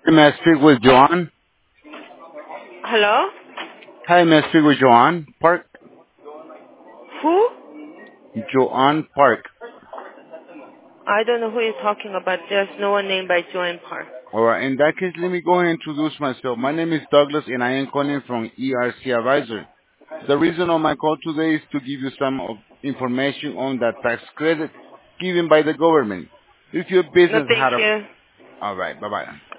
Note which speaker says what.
Speaker 1: May I speak with Joanne?
Speaker 2: Hello?
Speaker 1: Hi, may I speak with Joanne Park?
Speaker 2: Who?
Speaker 1: Joanne Park.
Speaker 2: I don't know who you're talking about. There's no one named by Joanne Park.
Speaker 1: Alright, in that case, let me go and introduce myself. My name is Douglas and I am calling from ERC Advisor. The reason of my call today is to give you some information on the tax credit given by the government. If your
Speaker 2: No,
Speaker 1: business
Speaker 2: thank
Speaker 1: had a...
Speaker 2: you.
Speaker 1: Alright, bye-bye.